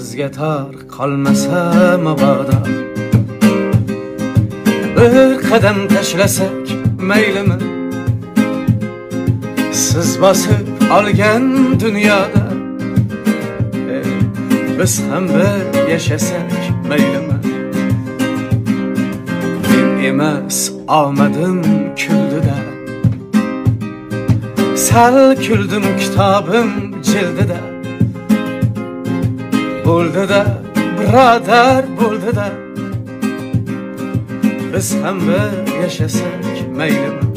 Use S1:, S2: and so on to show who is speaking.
S1: bizga tor qolmasa mabodo. Bir qadam tashlasak maylimi, siz bosib olgan dunyoda biz ham bir yashasak maylimi. Men emas omadim kuldida, sal kuldim kitobim jildida. Bo'ldi-da birodar, bo'ldi-da biz ham bir yashasak maylimi.